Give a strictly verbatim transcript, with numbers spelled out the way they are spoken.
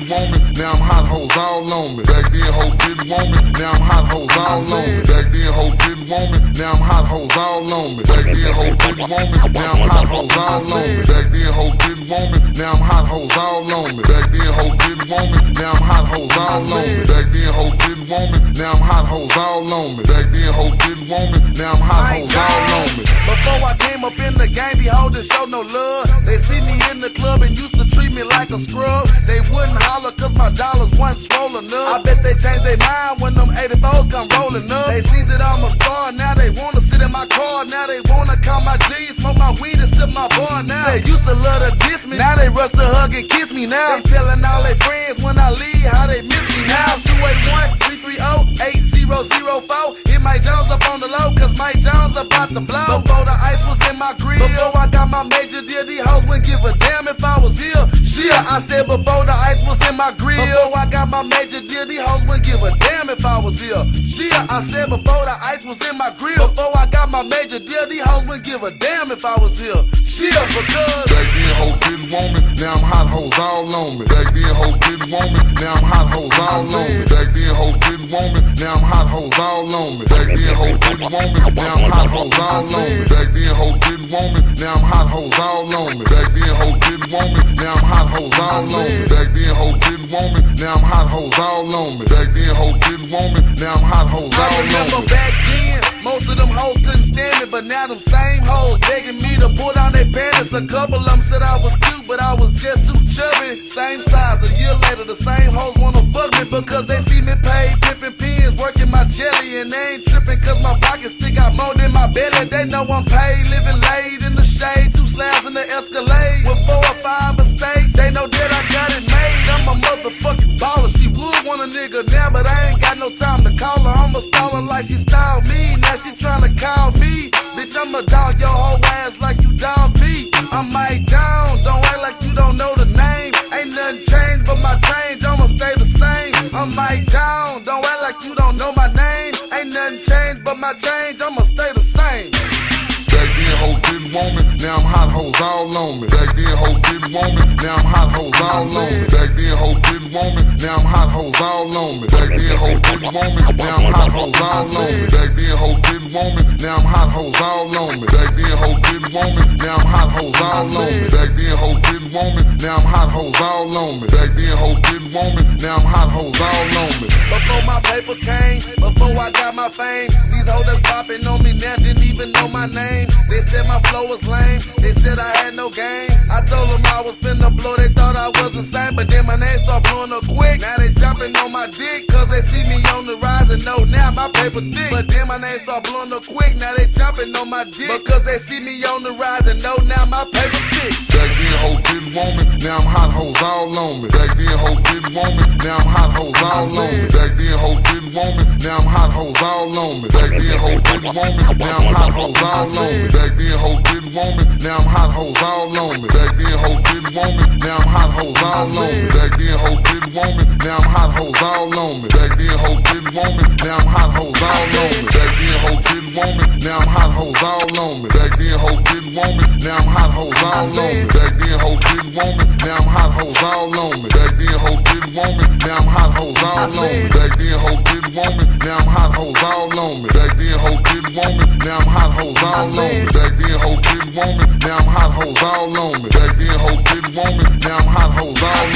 didn't want me, now I'm hot hoes all on me. Back then hoes didn't want me, now I'm hot hoes all on me. Back then hoes didn't want me, now I'm hot hoes all on me. Back then hoes didn't want me, now I'm hot hoes all on me. Back then hoes didn't want me, now I'm hot hoes all on me. Back then hoes didn't want me, now I'm hot hoes all on me. Back then hoes didn't want me, now I'm hot hoes all on me. Back then hoes didn't want me, now I'm hot hoes all on me. Before I came up in the game, these hoes didn't show no love. They see me in the club and used to treat me like a scrub. They wouldn't holler cause my dollars wasn't swollen up. I bet they changed their mind when them eighty-fours come rolling up. They see that I'm a star, now they wanna sit in my car. Now they wanna call my G, smoke my weed and sip my bar. Now they used to love to diss me, now they rush to hug and kiss me. Now they telling all their friends when I leave how they miss me. Now two eight one, three three zero, eight zero zero four. Hit Mike Jones up on the low cause Mike Jones about to blow. Before the ice was in my grill, before I got my major deal, these hoes wouldn't give a damn if I was here. Shit, I said before the ice was in my grill, before I got my major deal, these hoes wouldn't give a damn if I was here. Shit, I said before the ice was in my grill, before I got my major deal, these hoes wouldn't give a damn if I was here. Shit, because back then hoes didn't want me, now I'm hot hoes all on me. Back then hoes didn't want me, now I'm hot hoes all on me. Back then hoes didn't want me, now I'm hot hoes all on me. Back then hoes didn't want me, now I'm hot hoes all on me. Back then hoes didn't want me, now I'm hot hoes all on me. Back then hoes didn't want me, now I'm hot hoes all on me. Back then hoes didn't want me, now I'm hot hoes all on me. Back then hoes didn't want me, now I'm hot hoes all on me. I remember back then, most of them hoes couldn't stand me, but now them same hoes begging me to pull down their panties. A couple of them said I was cute, but I was just too chubby. Same size, a year later the same hoes wanna fuck me because they see me paid, pimping pins, working my jelly, and they ain't tripping cause my pockets stick out more than my belly. They know I'm paid, living laid in the shade, two slabs in the Escalade with four or five mistakes. They know that I got it made. I'm a motherfucking baller. She would want a nigga now, but I ain't got no time to call her. I'ma stall her like she styled me. Now she tryna call me. Bitch, I'ma dog your whole ass like you dog me. I'm Mike Jones, don't act like you don't know the name. Ain't nothing changed but my change, I'ma stay the same. I'm Mike Jones, don't act like you don't know my name. Ain't nothing changed but my change, I'ma stay the same. Back then hoes didn't want me, now I'm hot hoes all on me. Back then hoes didn't want me, now I'm hot hoes all on me. Back then hoes didn't want me, now I'm hot hoes all on me. Back then hoes didn't want me, now I'm hot hoes all on me. Back then hoes didn't want me, now I'm hot hoes all on me. Back then hoes didn't want me, now I'm hot hoes all on me. Back then hoes didn't want me, now I'm hot hoes all on me. Back then hoes didn't want me, now I'm hot hoes all on me. Before my paper came, before I got my fame, these hoes that's popping on me now didn't even know my name. They said my flow was lame, they said I had no game. I told them I was finna blow, they thought I was insane. But then my name start blowing up quick, now they jumping on my dick cause they see me on the rise and know now my paper thick. But then my name start blowing up quick, now they jumping on my dick because they see me on the rise and know now my paper thick. Back then hoes didn't want me, now I'm hot hoes all on me. Back then hoes didn't want me, now I'm hot hoes all on me. Back then hoes didn't want me, now I'm hot hoes all on me. Back then hoes didn't want me, now I'm hot hoes all on me. Back then hoes didn't want me, now I'm hot hoes all on me. Back then hoes didn't want me, now I'm hot hoes all on me. Back then hoes didn't want me, now I'm hot hoes all on me. Back then hoes didn't want me, now I'm hot hoes all on me. Back then hoes didn't want me, now I'm hot hoes all on me. Back then hoes didn't want me, now I'm hot hoes all on me. Back then hoes didn't want me, now I'm hot hoes all on me. Back then hoes didn't want me, now I'm hot hoes all on me. Back then hoes didn't want me, now I'm hot hoes all on me. Back then hoes didn't want me, now I'm hot hoes all on me. Back then hoes didn't want me, now I'm hot hoes all on me. Back then hoes didn't want me, now I'm hot hoes all on me.